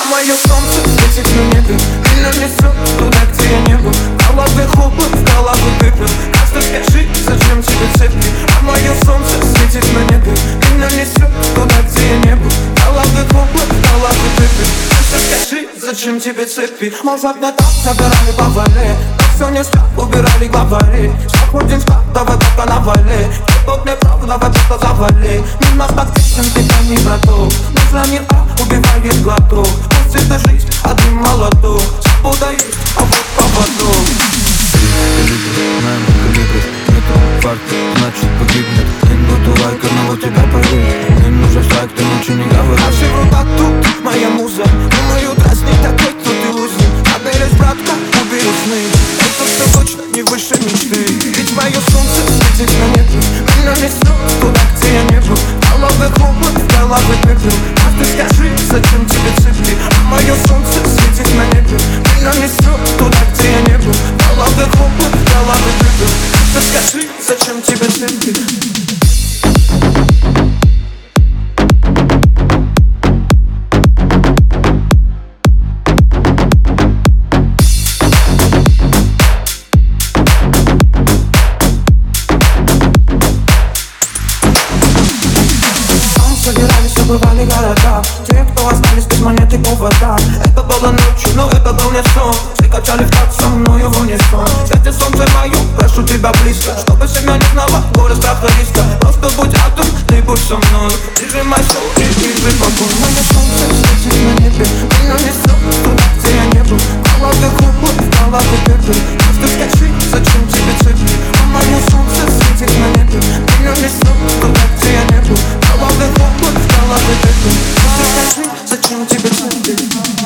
мое солнце светит на небе, меня несет туда, где я не был. В голове хлопок, в голову пепел. Просто скажи, зачем тебе цепи? А мое солнце светит на небе, меня несет туда, где я не был. В голове хлопок, в голову пепел. Просто скажи, зачем тебе цепи? Может, не так забирали по вале, но все не спят, убирали главари. Заходим в склад, давай пока навали. Тут неправда, давай просто завали. Мимо подпишем, тебя не браток. Нужно не убивает глоток. Пусть это жизнь, один молоток. Свобода есть, а вот поводок. Знаем, калибров нету факта, значит погибнет. Не буду лайк, одного тебя поверит. Не нужен страйк, ты лучше не говори. А живота тут моя муза. Думаю, дразнит такой, кто ты лузер. Заберешь, братка, убери сны. Это все точно не выше мечты. Ведь мое солнце светит на небе, меня несет туда, где я не был. В голове хлопок, в голове пепел. А ты скажи, зачем тебе цепи? А мое солнце светит на небе, меня несет туда, где я не был. В голове хлопок, в голове пепел. А ты скажи, зачем тебе цепи? Собирались, убывали города. Те, кто остались без монеты повода. Это было ночью, но это был не сон. Все качали в такт со мною в унисон. Свете солнце мое, прошу тебя близко, чтобы семья не знала горы страха риска. Просто будь атом, ты будь со мной. Прижимай сол и держи покой. Мое солнце светит на небе, меня несет туда, где я не был. В голове хлопок, в голове пепел. Просто скажи, зачем тебе цепи? А мое солнце светит на небе, меня несет туда, где я не был. В голове хлопок, в голове пепел. Просто скажи, зачем тебе цепи?